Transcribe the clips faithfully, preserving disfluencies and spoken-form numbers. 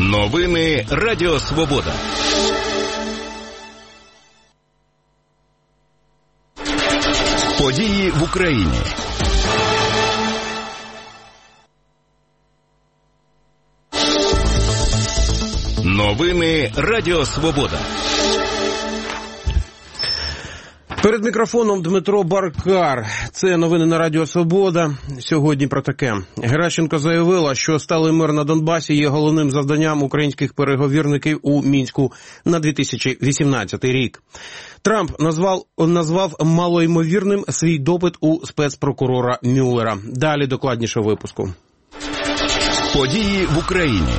Новини Радіо Свобода. Події в Україні. Новини Радіо Свобода. Перед мікрофоном Дмитро Баркар. Це новини на Радіо Свобода. Сьогодні про таке. Геращенко заявила, що сталий мир на Донбасі є головним завданням українських переговірників у Мінську на дві тисячі вісімнадцятий рік. Трамп назвав, назвав малоймовірним свій допит у спецпрокурора Мюллера. Далі докладніше в випуску. Події в Україні.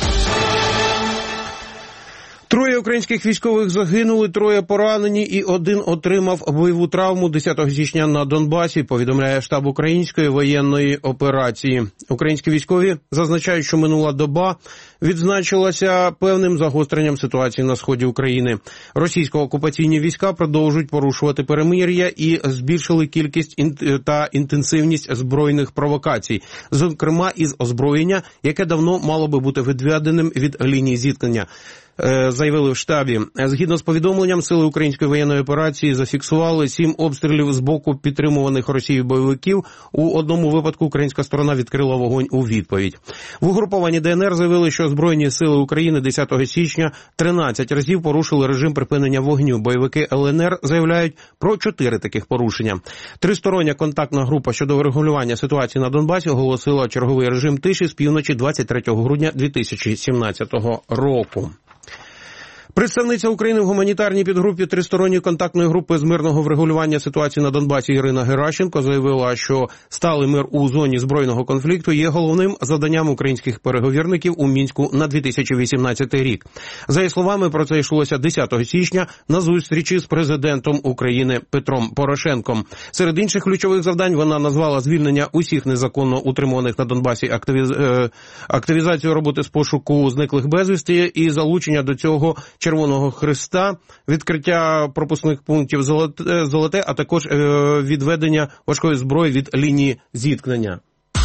Троє українських військових загинули, троє поранені і один отримав бойову травму десятого січня на Донбасі, повідомляє штаб української воєнної операції. Українські військові зазначають, що минула доба відзначилася певним загостренням ситуації на сході України. Російсько-окупаційні війська продовжують порушувати перемир'я і збільшили кількість та інтенсивність збройних провокацій, зокрема із озброєння, яке давно мало би бути відведеним від лінії зіткнення. Заявили в штабі. Згідно з повідомленням, сили української воєнної операції зафіксували сім обстрілів з боку підтримуваних Росією бойовиків. У одному випадку українська сторона відкрила вогонь у відповідь. В угрупованні ДНР заявили, що Збройні сили України десятого січня тринадцять разів порушили режим припинення вогню. Бойовики ЛНР заявляють про чотири таких порушення. Тристороння контактна група щодо врегулювання ситуації на Донбасі оголосила черговий режим тиші з півночі двадцять третього грудня дві тисячі сімнадцятого року. Представниця України в гуманітарній підгрупі Тристоронньої контактної групи з мирного врегулювання ситуації на Донбасі Ірина Геращенко заявила, що сталий мир у зоні збройного конфлікту є головним завданням українських переговірників у Мінську на дві тисячі вісімнадцятий рік. За її словами, про це йшлося десятого січня на зустрічі з президентом України Петром Порошенком. Серед інших ключових завдань вона назвала звільнення усіх незаконно утримуваних на Донбасі, активіз... активізацію роботи з пошуку зниклих безвісти і залучення до цього Червоного Хреста, відкриття пропускних пунктів «Золоте», «Золоте», а також відведення важкої зброї від лінії зіткнення.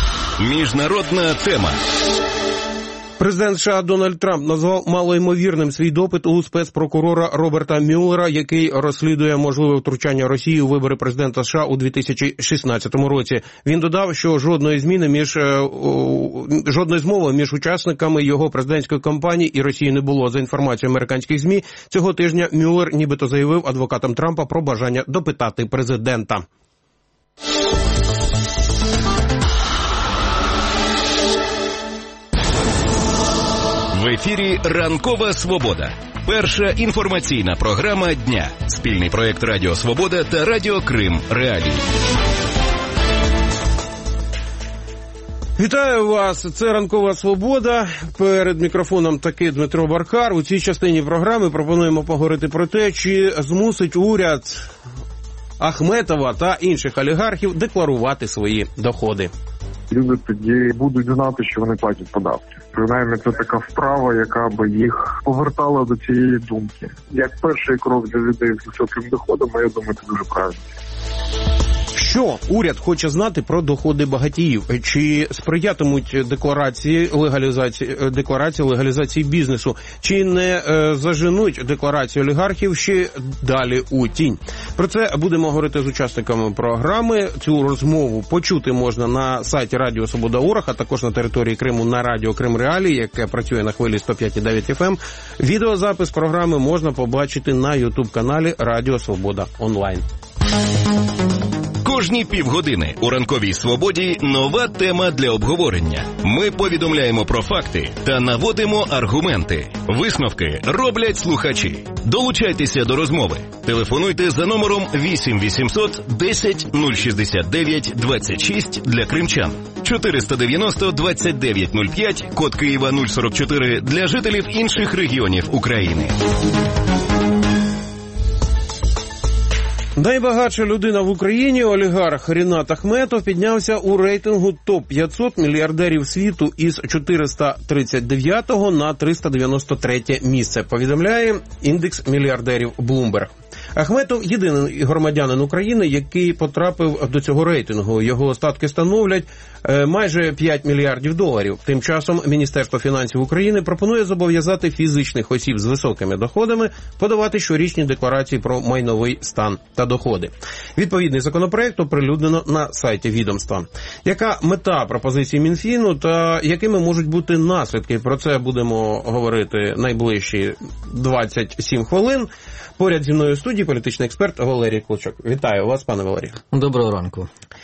Міжнародна тема. Президент США Дональд Трамп назвав малоймовірним свій допит у спецпрокурора Роберта Мюллера, який розслідує можливе втручання Росії у вибори президента США у дві тисячі шістнадцятому році. Він додав, що жодної зміни між жодної змови між учасниками його президентської кампанії і Росії не було. За інформацією американських ЗМІ, цього тижня Мюллер нібито заявив адвокатам Трампа про бажання допитати президента. В ефірі «Ранкова Свобода». Перша інформаційна програма дня. Спільний проєкт Радіо Свобода та Радіо Крим Реалії. Вітаю вас, це «Ранкова Свобода». Перед мікрофоном таки Дмитро Баркар. У цій частині програми пропонуємо поговорити про те, чи змусить уряд Ахметова та інших олігархів декларувати свої доходи. Люди тоді будуть знати, що вони платять податки. Принаймні, це така вправа, яка би їх повертала до цієї думки. Як перший крок для людей з високим доходом, я думаю, це дуже правильно. Що уряд хоче знати про доходи багатіїв? Чи сприятимуть декларації легалізації декларації легалізації бізнесу? Чи не е, заженуть декларацію олігархів ще далі у тінь? Про це будемо говорити з учасниками програми. Цю розмову почути можна на сайті Радіо Свобода Орг, а також на території Криму на Радіо Крим Реалії, яке працює на хвилі сто п'ять і дев'ять еф ем. Відеозапис програми можна побачити на ютуб-каналі Радіо Свобода Онлайн. Кожні півгодини у «Ранковій Свободі» нова тема для обговорення. Ми повідомляємо про факти та наводимо аргументи. Висновки роблять слухачі. Долучайтеся до розмови. Телефонуйте за номером вісім вісімсот десять нуль шістдесят дев'ять двадцять шість для кримчан, чотириста дев'яносто двадцять дев'ять нуль п'ять, код Києва нуль сорок чотири для жителів інших регіонів України. Найбагатша людина в Україні, олігарх Рінат Ахметов, піднявся у рейтингу топ п'ятсот мільярдерів світу із чотириста тридцять дев'ятого на триста дев'яносто третє місце, повідомляє індекс мільярдерів Bloomberg. Ахметов – єдиний громадянин України, який потрапив до цього рейтингу. Його статки становлять майже п'ять мільярдів доларів. Тим часом Міністерство фінансів України пропонує зобов'язати фізичних осіб з високими доходами подавати щорічні декларації про майновий стан та доходи. Відповідний законопроект оприлюднено на сайті відомства. Яка мета пропозиції Мінфіну та якими можуть бути наслідки? Про це будемо говорити найближчі двадцять сім хвилин. Поряд зі мною в студії політичний експерт Валерій Клочок. Вітаю вас, пане Валерій. Доброго ранку.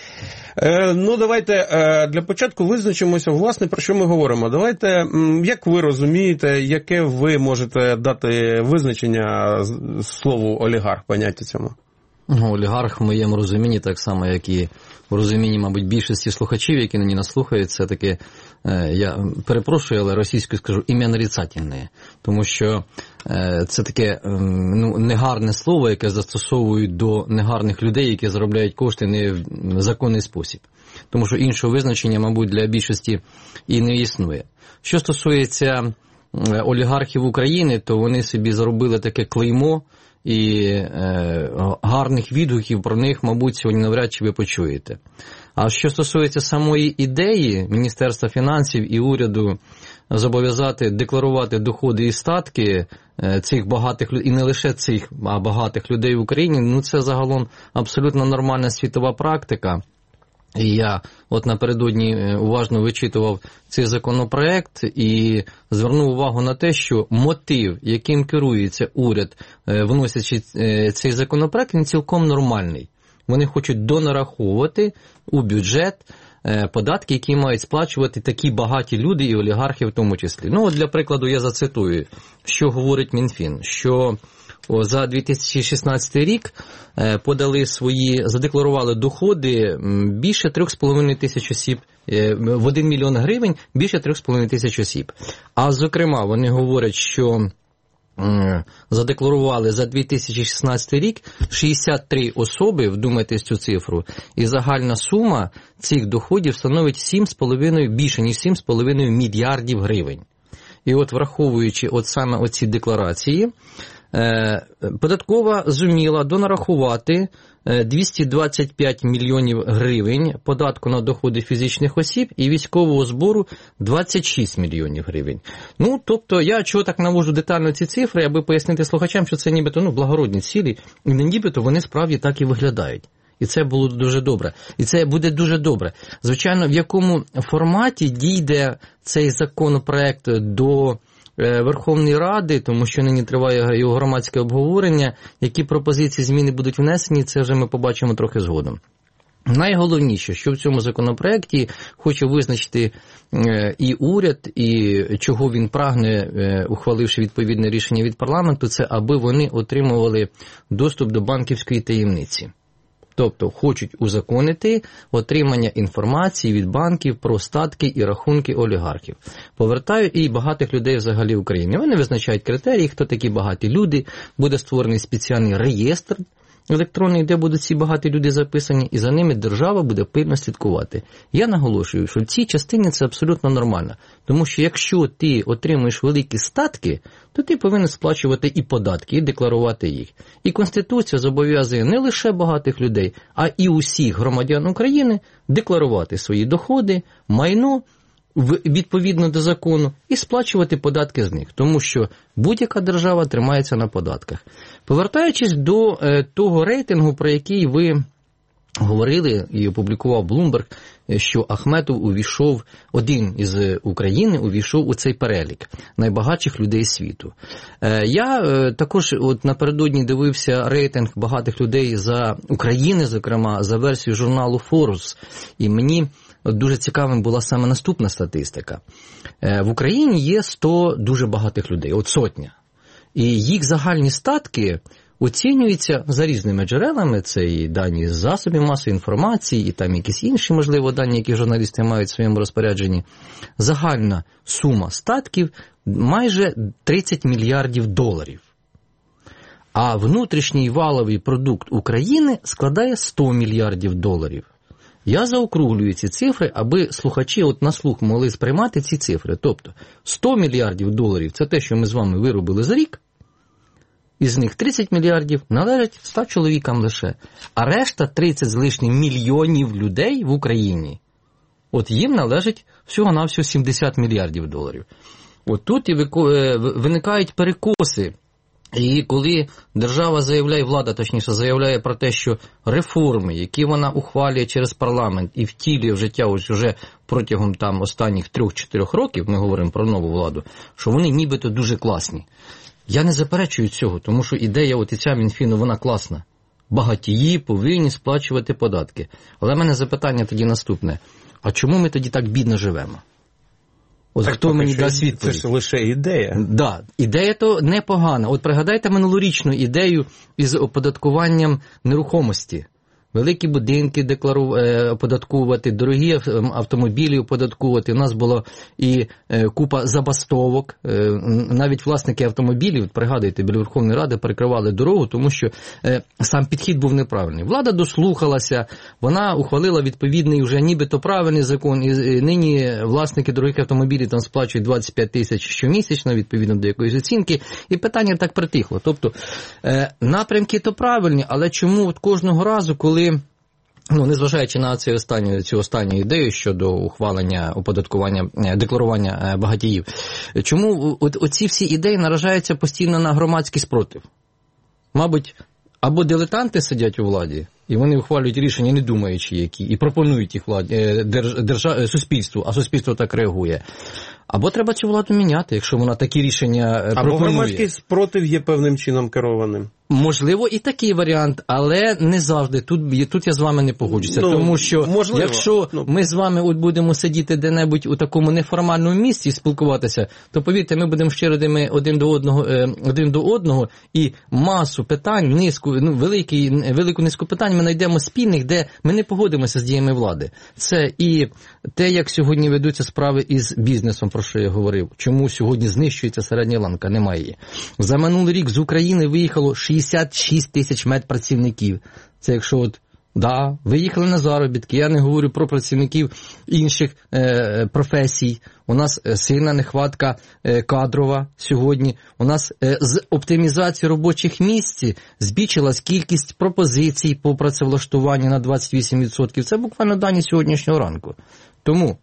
Е, ну, давайте е, для початку визначимося, власне, про що ми говоримо. Давайте, як ви розумієте, яке ви можете дати визначення слову олігарх, поняття цьому? Олігарх в моєму розумінні, так само, як і в розумінні, мабуть, більшості слухачів, які нині нас слухають, це таке, я перепрошую, але російською скажу, ім'я нарицательне. Тому що це таке ну, негарне слово, яке застосовують до негарних людей, які заробляють кошти не в законний спосіб. Тому що іншого визначення, мабуть, для більшості і не існує. Що стосується олігархів України, то вони собі заробили таке клеймо, і е, гарних відгуків про них, мабуть, сьогодні навряд чи ви почуєте. А що стосується самої ідеї Міністерства фінансів і уряду зобов'язати декларувати доходи і статки е, цих багатих людей, і не лише цих, а багатих людей в Україні, ну це загалом абсолютно нормальна світова практика. І я от напередодні уважно вичитував цей законопроект і звернув увагу на те, що мотив, яким керується уряд, вносячи цей законопроект, він цілком нормальний. Вони хочуть донараховувати у бюджет податки, які мають сплачувати такі багаті люди і олігархи в тому числі. Ну, от для прикладу я зацитую, що говорить Мінфін, що за дві тисячі шістнадцятий рік подали свої, задекларували доходи більше трьох з половиною тисяч осіб, в один мільйон гривень більше трьох з половиною тисяч осіб. А зокрема, вони говорять, що задекларували за дві тисячі шістнадцятий рік шістдесят три особи, вдумайтесь цю цифру, і загальна сума цих доходів становить сім з половиною, більше ніж сім з половиною мільярдів гривень. І от враховуючи от саме оці декларації, податкова зуміла донарахувати двісті двадцять п'ять мільйонів гривень податку на доходи фізичних осіб і військового збору двадцять шість мільйонів гривень. Ну, тобто, я чого так навожу детально ці цифри, аби пояснити слухачам, що це нібито ну, благородні цілі, і не нібито вони справді так і виглядають. І це було дуже добре. І це буде дуже добре. Звичайно, в якому форматі дійде цей законопроект до Верховної Ради, тому що нині триває його громадське обговорення, які пропозиції зміни будуть внесені, це вже ми побачимо трохи згодом. Найголовніше, що в цьому законопроекті хоче визначити і уряд, і чого він прагне, ухваливши відповідне рішення від парламенту, це аби вони отримували доступ до банківської таємниці. Тобто хочуть узаконити отримання інформації від банків про статки і рахунки олігархів. Повертають і багатих людей взагалі в Україні. Вони визначають критерії, хто такі багаті люди, буде створений спеціальний реєстр електронний, де будуть ці багаті люди записані, і за ними держава буде пильно слідкувати. Я наголошую, що в цій частині це абсолютно нормально. Тому що якщо ти отримуєш великі статки, то ти повинен сплачувати і податки, і декларувати їх. І Конституція зобов'язує не лише багатих людей, а і усіх громадян України декларувати свої доходи, майно, відповідно до закону, і сплачувати податки з них, тому що будь-яка держава тримається на податках. Повертаючись до е, того рейтингу, про який ви говорили і опублікував Bloomberg, що Ахметов увійшов, один із України увійшов у цей перелік найбагатших людей світу. Е, я е, також от напередодні дивився рейтинг багатих людей за України, зокрема, за версією журналу Forbes, і мені дуже цікавим була саме наступна статистика. В Україні є сто дуже багатих людей, от сотня. І їх загальні статки оцінюються за різними джерелами, це і дані з засобів масової інформації, і там якісь інші, можливо, дані, які журналісти мають в своєму розпорядженні. Загальна сума статків майже тридцять мільярдів доларів. А внутрішній валовий продукт України складає сто мільярдів доларів. Я заокруглюю ці цифри, аби слухачі от на слух могли сприймати ці цифри. Тобто сто мільярдів доларів – це те, що ми з вами виробили за рік, із них тридцять мільярдів належать ста чоловікам лише. А решта тридцять з лишнім мільйонів людей в Україні, от їм належить всього-навсього сімдесят мільярдів доларів. От тут і виникають перекоси. І коли держава заявляє, влада точніше заявляє про те, що реформи, які вона ухвалює через парламент і втілює в життя ось уже протягом там останніх трьох-чотирьох років, ми говоримо про нову владу, що вони нібито дуже класні. Я не заперечую цього, тому що ідея от і ця Мінфіну, вона класна. Багатії повинні сплачувати податки. Але в мене запитання тоді наступне. А чому ми тоді так бідно живемо? От так, хто мені дасть відповідь? Це ж лише ідея. Так, да, ідея то непогана. От пригадайте минулорічну ідею із оподаткуванням нерухомості. Великі будинки деклару... оподатковувати, дорогі автомобілі оподатковувати. У нас було і купа забастовок. Навіть власники автомобілів, пригадуєте, біля Верховної Ради перекривали дорогу, тому що сам підхід був неправильний. Влада дослухалася, вона ухвалила відповідний вже нібито правильний закон, і нині власники дорогих автомобілів там сплачують двадцять п'ять тисяч щомісячно, відповідно до якоїсь оцінки, і питання так притихло. Тобто напрямки то правильні, але чому от кожного разу, коли Ну, незважаючи на цю останню, цю останню ідею щодо ухвалення, оподаткування, декларування багатіїв, чому от, оці всі ідеї наражаються постійно на громадський спротив? Мабуть, або дилетанти сидять у владі, і вони ухвалюють рішення, не думаючи які, і пропонують їх владі, держ, держа, суспільству, а суспільство так реагує. Або треба цю владу міняти, якщо вона такі рішення або пропонує. Або громадський спротив є певним чином керованим. Можливо, і такий варіант, але не завжди. Тут, тут я з вами не погоджуся, ну, тому що можливо. Якщо ну. ми з вами от будемо сидіти де-небудь у такому неформальному місці і спілкуватися, то, повірте, ми будемо щирими один до одного, один до одного і масу питань, низку, ну, великий, велику низку питань ми знайдемо спільних, де ми не погодимося з діями влади. Це і те, як сьогодні ведуться справи із бізнесом, про що я говорив. Чому сьогодні знищується середня ланка? Немає її. За минулий рік з України виїхало шістдесят шість тисяч медпрацівників. Це якщо от, да, виїхали на заробітки, я не говорю про працівників інших е, професій. У нас сильна нехватка е, кадрова сьогодні. У нас е, з оптимізації робочих місць збільшилась кількість пропозицій по працевлаштуванню на двадцять вісім відсотків. Це буквально дані сьогоднішнього ранку. Тому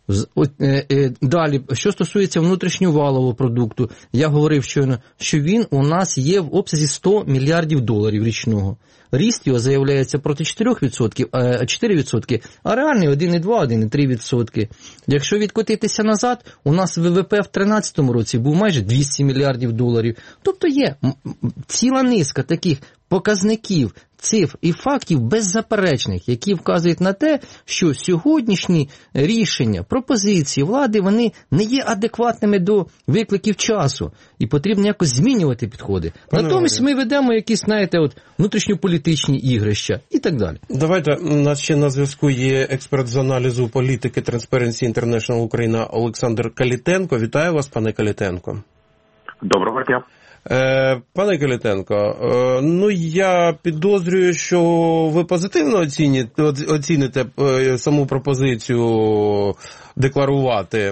далі, що стосується внутрішньовалового продукту, я говорив щойно, що він у нас є в обсязі сто мільярдів доларів річного. Ріст його заявляється проти чотирьох відсотків, чотири відсотки, а реальний один цілих два - один цілих три відсотки. Якщо відкотитися назад, у нас ВВП в тринадцятому році був майже двісті мільярдів доларів. Тобто є ціла низка таких показників, цифр і фактів беззаперечних, які вказують на те, що сьогоднішні рішення, пропозиції влади, вони не є адекватними до викликів часу. І потрібно якось змінювати підходи. Пане Натомість Ваня, ми ведемо якісь, знаєте, от, внутрішньополітичні ігрища і так далі. Давайте, у нас ще на зв'язку є експерт з аналізу політики Transparency International Україна Олександр Калітенко. Вітаю вас, пане Калітенко. Доброго дня. Пане Калітенко, ну я підозрюю, що ви позитивно оціните, оціните саму пропозицію декларувати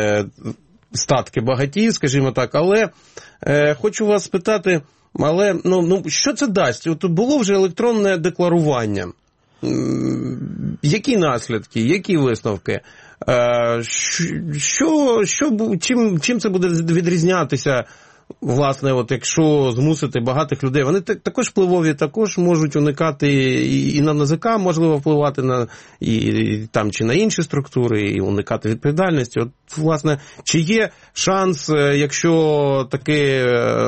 статки багатіїв, скажімо так, але хочу вас спитати, але ну, ну що це дасть? От було вже електронне декларування. Які наслідки, які висновки? Що, що, чим, чим це буде відрізнятися? Власне, от якщо змусити багатих людей, вони також впливові, також можуть уникати і, і на НАЗК, можливо, впливати на і, і там чи на інші структури, і уникати відповідальності. От, власне, чи є шанс, якщо таки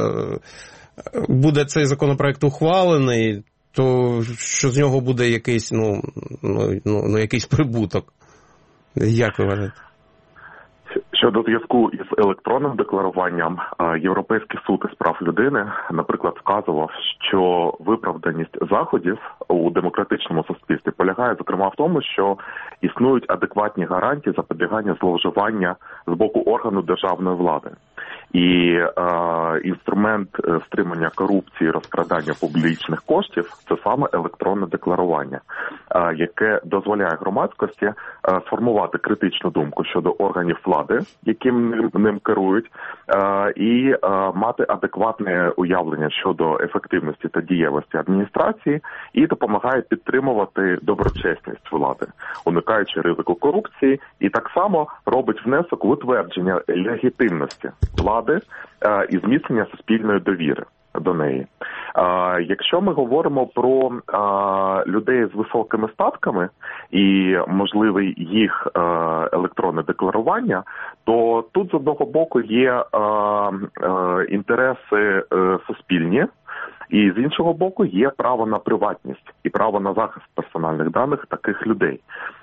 буде цей законопроект ухвалений, то що з нього буде якийсь, ну, ну, ну якийсь прибуток? Як ви вважаєте? Щодо зв'язку із електронним декларуванням, Європейський суд із прав людини, наприклад, вказував, що виправданість заходів у демократичному суспільстві полягає, зокрема, в тому, що існують адекватні гарантії запобігання зловживання з боку органу державної влади. І е, інструмент стримання корупції, розкрадання публічних коштів – це саме електронне декларування, е, яке дозволяє громадськості е, сформувати критичну думку щодо органів влади, яким ним, ним керують, е, і е, мати адекватне уявлення щодо ефективності та дієвості адміністрації, і допомагає підтримувати доброчесність влади, уникаючи ризику корупції, і так само робить внесок в утвердження легітимності влади е, і зміцнення суспільної довіри до неї. Е, якщо ми говоримо про е, людей з високими статками і можливе їх е, електронне декларування, то тут з одного боку є е, е, інтереси е, суспільні, і з іншого боку є право на приватність і право на захист персональних даних таких людей.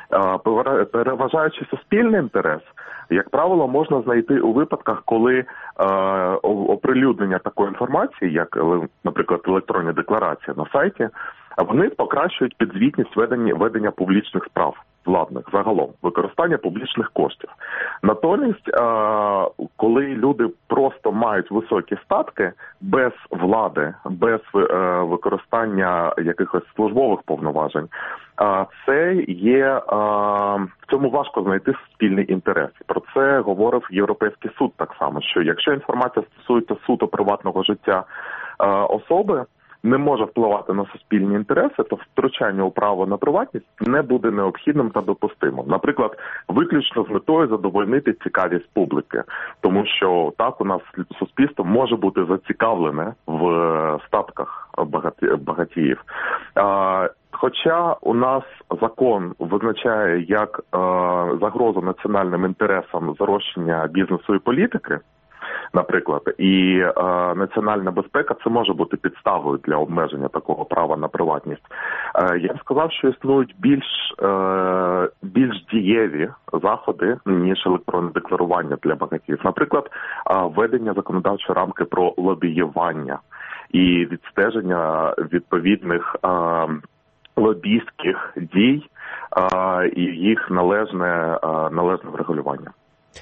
Переважаючи суспільний інтерес, як правило, можна знайти у випадках, коли е, оприлюднення такої інформації, як, наприклад, електронні декларації на сайті, вони покращують підзвітність ведення, ведення публічних справ владних загалом, використання публічних коштів. Натомість, е, коли люди просто мають високі статки без влади, без е, використання якихось службових повноважень, е, це є, е, в цьому важко знайти спільний інтерес. Про це говорив Європейський суд так само, що якщо інформація стосується суто приватного життя е, особи, не може впливати на суспільні інтереси, то втручання у право на приватність не буде необхідним та допустимим. Наприклад, виключно з метою задовольнити цікавість публіки. Тому що так у нас суспільство може бути зацікавлене в статках багатіїв. Хоча у нас закон визначає як загрозу національним інтересам зарощення бізнесу і політики, наприклад, і е, національна безпека – це може бути підставою для обмеження такого права на приватність. Е, я б сказав, що існують більш, е, більш дієві заходи, ніж електронне декларування для багатіїв. Наприклад, е, введення законодавчої рамки про лобіювання і відстеження відповідних е, лобістських дій е, і їх належне, е, належне врегулювання.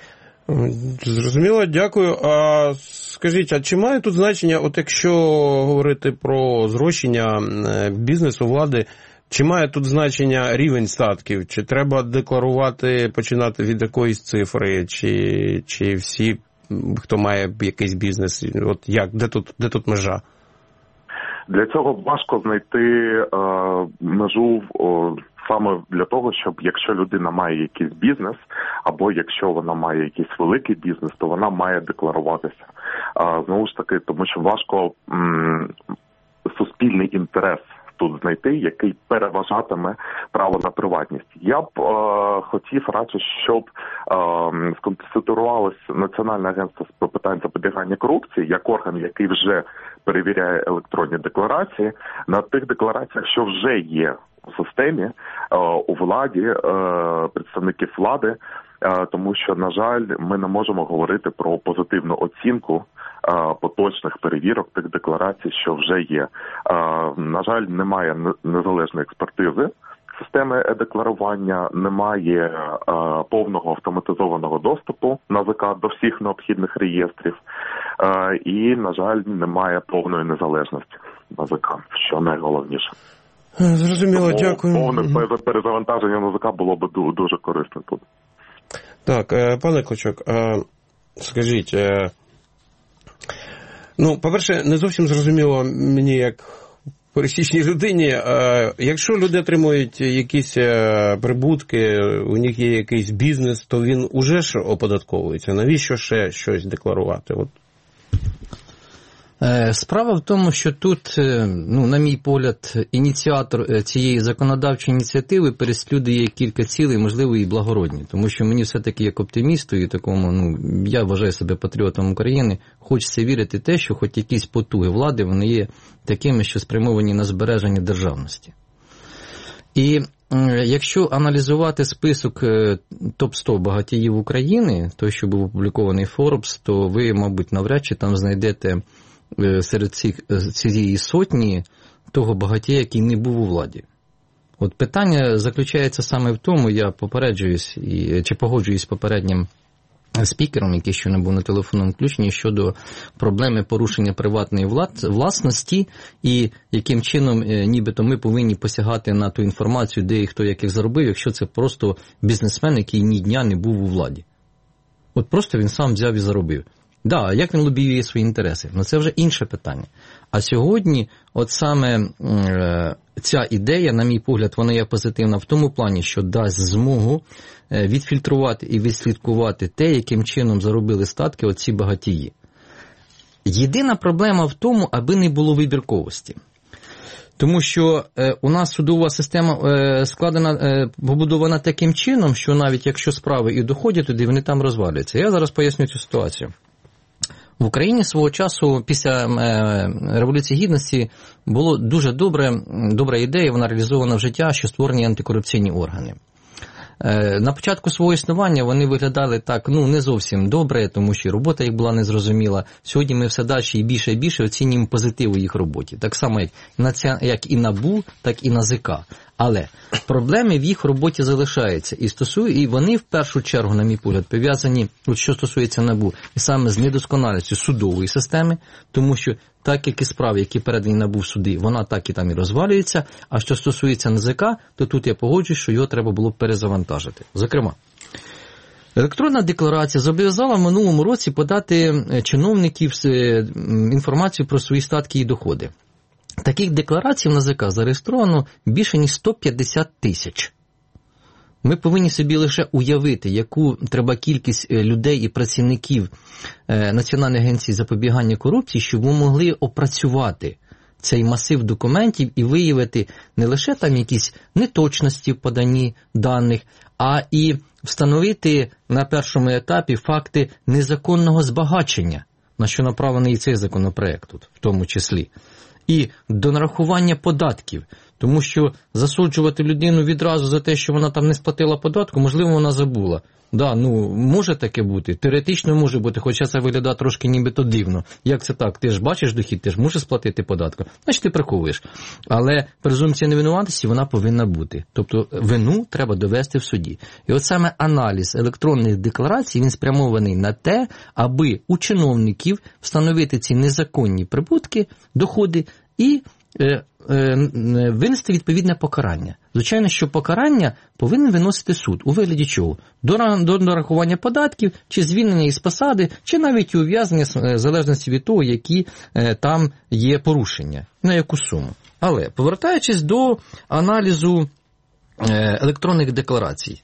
Зрозуміло, дякую. А скажіть, а чи має тут значення, от якщо говорити про зрощення бізнесу, влади, чи має тут значення рівень статків? Чи треба декларувати, починати від якоїсь цифри, чи, чи всі, хто має якийсь бізнес, от як, де тут, де тут межа? Для цього важко знайти е, межу о, саме для того, щоб якщо людина має якийсь бізнес, або якщо вона має якийсь великий бізнес, то вона має декларуватися. Е, знову ж таки, тому що важко м, суспільний інтерес тут знайти, який переважатиме право на приватність. Я б е, хотів радше, щоб е, сконституювалося Національне агентство з питань запобігання корупції, як орган, який вже перевіряє електронні декларації, на тих деклараціях, що вже є у системі, е, у владі, е, представників влади, е, тому що, на жаль, ми не можемо говорити про позитивну оцінку поточних перевірок тих декларацій, що вже є. На жаль, немає незалежної експертизи системи е-декларування, немає повного автоматизованого доступу НАЗК до всіх необхідних реєстрів і, на жаль, немає повної незалежності НАЗК, що найголовніше. Зрозуміло, тому дякую. Повне перезавантаження НАЗК було б дуже корисним тут. Так, пане Клочок, скажіть, ну, по-перше, не зовсім зрозуміло мені, як пересічній людині, якщо люди отримують якісь прибутки, у них є якийсь бізнес, то він уже ж оподатковується. Навіщо ще щось декларувати? От. Справа в тому, що тут, ну, на мій погляд, ініціатор цієї законодавчої ініціативи переслідує кілька цілей, можливо, і благородні. Тому що мені все-таки, як оптимісту і такому, ну, я вважаю себе патріотом України, хочеться вірити в те, що хоч якісь потуги влади, вони є такими, що спрямовані на збереження державності. І якщо аналізувати список топ сто багатіїв України, той, що був опублікований Forbes, то ви, мабуть, навряд чи там знайдете серед цих, цієї сотні того багатія, який не був у владі. От питання заключається саме в тому, я попереджуюсь, і, чи погоджуюсь з попереднім спікером, який ще не був на телефонному включенні, щодо проблеми порушення приватної власності і яким чином нібито ми повинні посягати на ту інформацію, де і хто яких заробив, якщо це просто бізнесмен, який ні дня не був у владі. От просто він сам взяв і заробив. Да, як він лобіює свої інтереси? Ну це вже інше питання. А сьогодні от саме е, ця ідея, на мій погляд, вона є позитивна в тому плані, що дасть змогу е, відфільтрувати і відслідкувати те, яким чином заробили статки оці багатії. Єдина проблема в тому, аби не було вибірковості. Тому що е, у нас судова система е, складена, е, побудована таким чином, що навіть якщо справи і доходять туди, вони там розвалюються. Я зараз поясню цю ситуацію. В Україні свого часу, після Революції Гідності, була дуже добре, добра ідея, вона реалізована в життя, що створені антикорупційні органи. На початку свого існування вони виглядали так, ну, не зовсім добре, тому що робота їх була незрозуміла. Сьогодні ми все далі і більше і більше оцінюємо позитив у їх роботі. Так само, як, як і НАБУ, так і НАЗК. Але проблеми в їх роботі залишаються. І, стосую, і вони, в першу чергу, на мій погляд, пов'язані, от що стосується НАБУ, і саме з недосконалістю судової системи, тому що так, як і справи, які передані НАБУ в суди, вона так і там і розвалюється. А що стосується НАЗК, то тут я погоджуюсь, що його треба було перезавантажити. Зокрема, електронна декларація зобов'язала в минулому році подати чиновників інформацію про свої статки і доходи. Таких декларацій в НАЗК зареєстровано більше ніж сто п'ятдесят тисяч. Ми повинні собі лише уявити, яку треба кількість людей і працівників Національної агенції запобігання корупції, щоб ми могли опрацювати цей масив документів і виявити не лише там якісь неточності в поданні даних, а і встановити на першому етапі факти незаконного збагачення, на що направлений і цей законопроект тут, в тому числі. І до нарахування податків, тому що засуджувати людину відразу за те, що вона там не сплатила податку, можливо, вона забула. Да, ну, може таке бути, теоретично може бути, хоча це виглядає трошки нібито дивно. Як це так? Ти ж бачиш дохід, ти ж можеш сплатити податку, значить ти приховуєш. Але презумпція невинуватості, вона повинна бути. Тобто вину треба довести в суді. І от саме аналіз електронних декларацій, він спрямований на те, аби у чиновників встановити ці незаконні прибутки, доходи і е, е, винести відповідне покарання. Звичайно, що покарання повинен виносити суд. У вигляді чого? До, до нарахування податків, чи звільнення із посади, чи навіть ув'язнення, в залежності від того, які е, там є порушення, на яку суму. Але, повертаючись до аналізу е, електронних декларацій,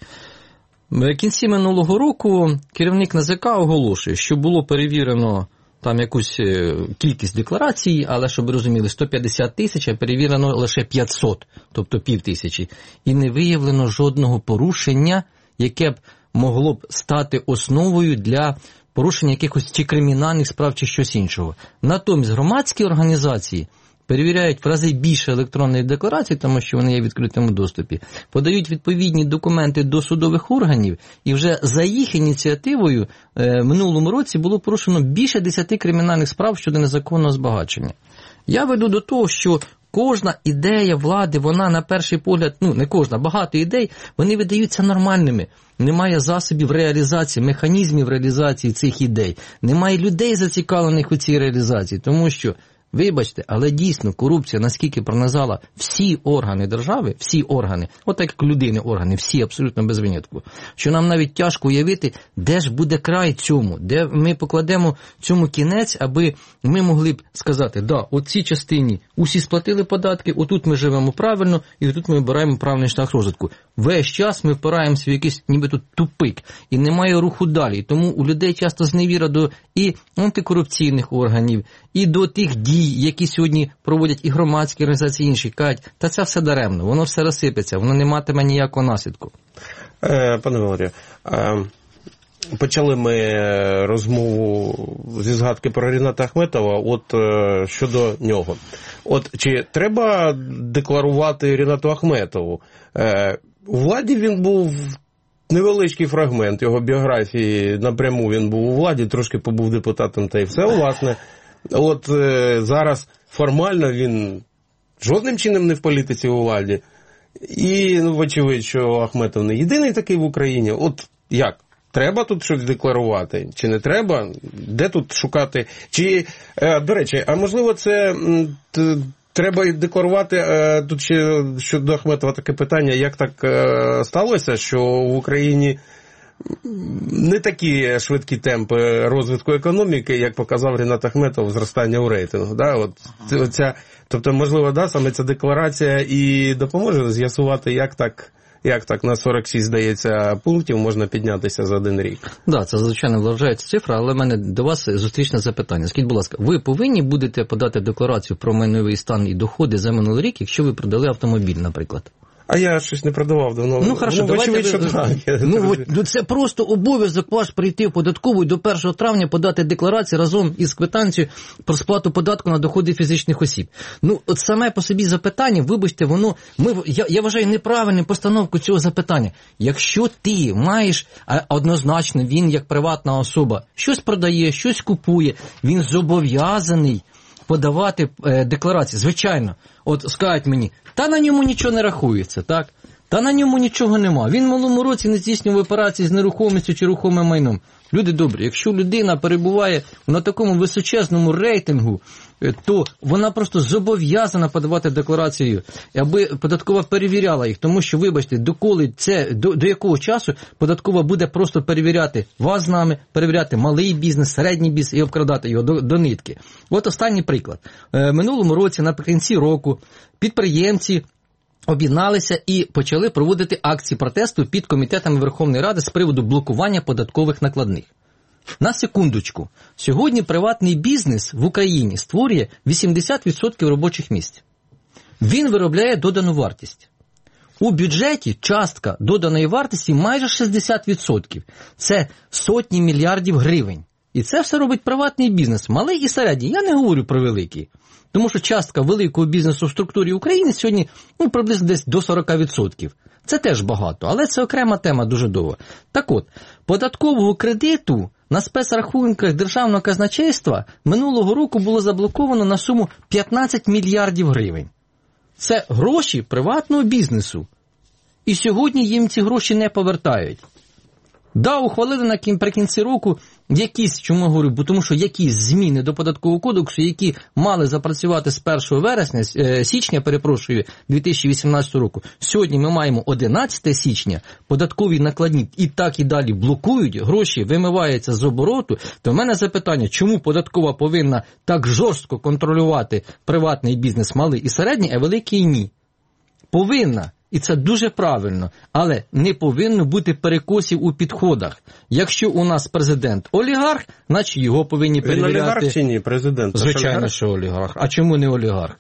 в кінці минулого року керівник НАЗК оголошує, що було перевірено там якусь кількість декларацій, але, щоб ви розуміли, сто п'ятдесят тисяч, а перевірено лише п'ятсот, тобто пів тисячі. І не виявлено жодного порушення, яке б могло б стати основою для порушення якихось чи кримінальних справ, чи щось іншого. Натомість громадські організації перевіряють в рази більше електронних декларацій, тому що вони є в відкритому доступі, подають відповідні документи до судових органів, і вже за їх ініціативою в минулому році було порушено більше десяти кримінальних справ щодо незаконного збагачення. Я веду до того, що кожна ідея влади, вона на перший погляд, ну не кожна, багато ідей, вони видаються нормальними. Немає засобів реалізації, механізмів реалізації цих ідей. Немає людей, зацікавлених у цій реалізації, тому що, вибачте, але дійсно корупція наскільки пронизала всі органи держави, всі органи, от так як людини органи, всі абсолютно без винятку, що нам навіть тяжко уявити, де ж буде край цьому, де ми покладемо цьому кінець, аби ми могли б сказати, да, от цій частині усі сплатили податки, отут ми живемо правильно, і отут ми обираємо правильний шлях розвитку. Весь час ми впираємося в якийсь нібито тупик, і немає руху далі. Тому у людей часто зневіра до і антикорупційних органів, і до тих дій, які сьогодні проводять і громадські організації, і інші, кажуть, та це все даремно, воно все розсипеться, воно не матиме ніякого наслідку. Е, пане Валерію, е, почали ми розмову зі згадки про Ріната Ахметова, от е, щодо нього. От чи треба декларувати Рінату Ахметову? Е, у владі він був невеличкий фрагмент його біографії, напряму він був у владі, трошки побув депутатом та й все, власне. От е, зараз формально він жодним чином не в політиці у владі. І, ну, вочевидь, що Ахметов не єдиний такий в Україні. От як? Треба тут щось декларувати? Чи не треба? Де тут шукати? Чи, до речі, а можливо це треба декларувати, тут ще щодо Ахметова таке питання, як так сталося, що в Україні не такі швидкі темпи розвитку економіки, як показав Рінат Ахметов, зростання у рейтингу. Да? От, оця, тобто, можливо, да, саме ця декларація і допоможе з'ясувати, як так, як так на сорок шість, здається, пунктів можна піднятися за один рік. Так, да, це, звичайно, вражається цифра, але в мене до вас зустрічне запитання. Скажіть, будь ласка, ви повинні будете подати декларацію про майновий стан і доходи за минулий рік, якщо ви продали автомобіль, наприклад? А я щось не продавав давно. Ну, хорошо, ну, давайте... Ви... Так. Ну, от, це просто обов'язок ваш прийти в податкову і до першого травня подати декларацію разом із квитанцією про сплату податку на доходи фізичних осіб. Ну, от саме по собі запитання, вибачте, воно, ми, я, я вважаю неправильною постановку цього запитання. Якщо ти маєш, а однозначно він як приватна особа, щось продає, щось купує, він зобов'язаний подавати е, декларації. Звичайно, от скажуть мені, та на ньому нічого не рахується, так? Та на ньому нічого нема. Він в минулому році не здійснював операції з нерухомістю чи рухомим майном. Люди добрі, якщо людина перебуває на такому височезному рейтингу, то вона просто зобов'язана подавати декларацію, аби податкова перевіряла їх. Тому що, вибачте, доколи це, до, до якого часу податкова буде просто перевіряти вас з нами, перевіряти малий бізнес, середній бізнес і обкрадати його до, до нитки. От останній приклад. В минулому році, наприкінці року, підприємці об'єдналися і почали проводити акції протесту під комітетами Верховної Ради з приводу блокування податкових накладних. На секундочку. Сьогодні приватний бізнес в Україні створює вісімдесят відсотків робочих місць. Він виробляє додану вартість. У бюджеті частка доданої вартості майже шістдесят відсотків. Це сотні мільярдів гривень. І це все робить приватний бізнес, малий і середній. Я не говорю про великий. Тому що частка великого бізнесу в структурі України сьогодні ну, приблизно десь до сорок відсотків. Це теж багато, але це окрема тема дуже довга. Так от, податкового кредиту на спецрахунках Державного казначейства минулого року було заблоковано на суму п'ятнадцять мільярдів гривень. Це гроші приватного бізнесу. І сьогодні їм ці гроші не повертають. Да, ухвалили наприкінці року якісь, чому я говорю, бо тому що якісь зміни до податкового кодексу, які мали запрацювати з першого вересня, січня, перепрошую, дві тисячі вісімнадцятого року. Сьогодні ми маємо одинадцяте січня, податкові накладні і так і далі блокують, гроші вимиваються з обороту. То в мене запитання, чому податкова повинна так жорстко контролювати приватний бізнес, малий і середній, а великий ні? Повинна. І це дуже правильно, але не повинно бути перекосів у підходах. Якщо у нас президент олігарх, значить його повинні перевіряти. Він олігарх чи ні, президент? Звичайно, що олігарх. А чому не олігарх?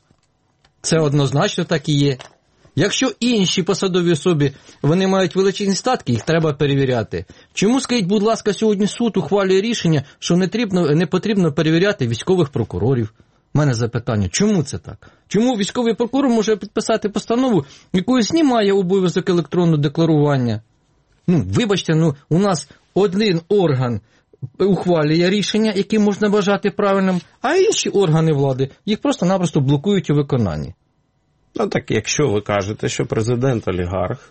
Це однозначно так і є. Якщо інші посадові особи, вони мають величезні статки, їх треба перевіряти. Чому, скажіть, будь ласка, сьогодні суд ухвалює рішення, що не потрібно, не потрібно перевіряти військових прокурорів? У мене запитання, чому це так? Чому військовий прокурор може підписати постанову, якою знімає обов'язок електронного декларування? Ну, вибачте, ну, у нас один орган ухвалює рішення, які можна вважати правильним, а інші органи влади їх просто-напросто блокують у виконанні. Ну так, якщо ви кажете, що президент олігарх,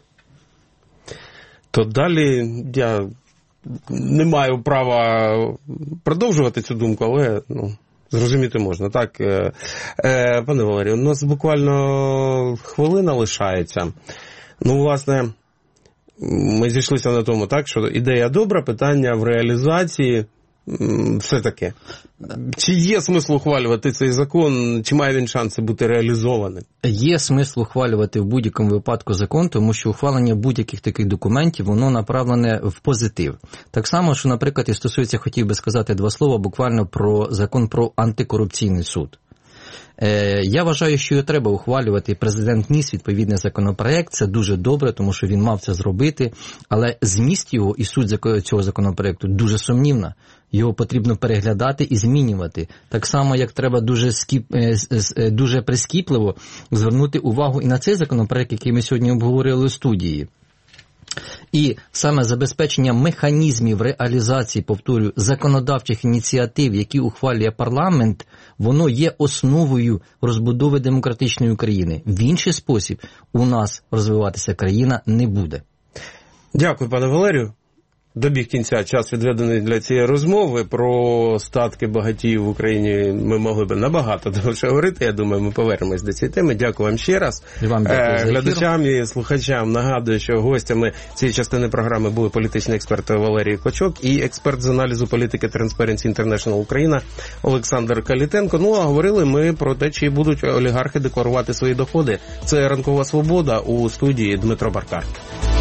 то далі я не маю права продовжувати цю думку, але, ну, зрозуміти можна. Так, е, е, пане Валерію, у нас буквально хвилина лишається. Ну, власне, ми зійшлися на тому, так, що ідея добра, питання в реалізації, все таке. Чи є смисл ухвалювати цей закон, чи має він шанси бути реалізованим? Є смисл ухвалювати в будь-якому випадку закон, тому що ухвалення будь-яких таких документів, воно направлене в позитив. Так само, що, наприклад, і стосується, хотів би сказати два слова буквально про закон про антикорупційний суд. Я вважаю, що його треба ухвалювати, і президент ніс відповідний законопроект, це дуже добре, тому що він мав це зробити, але зміст його і суть цього законопроекту дуже сумнівна. Його потрібно переглядати і змінювати. Так само, як треба дуже, скіп, дуже прискіпливо звернути увагу і на цей законопроект, який ми сьогодні обговорили у студії. І саме забезпечення механізмів реалізації, повторюю, законодавчих ініціатив, які ухвалює парламент, воно є основою розбудови демократичної України. В інший спосіб у нас розвиватися країна не буде. Дякую, пане Валерію. Добіг кінця час, відведений для цієї розмови. Про статки багатіїв в Україні ми могли б набагато довше говорити. Я думаю, ми повернемось до цієї теми. Дякую вам ще раз. І вам дякую за ефір. Глядачам і слухачам нагадую, що гостями цієї частини програми були політичний експерт Валерій Клочок і експерт з аналізу політики Transparency International Україна Олександр Калітенко. Ну, а говорили ми про те, чи будуть олігархи декларувати свої доходи. Це «Ранкова свобода», у студії Дмитро Баркар.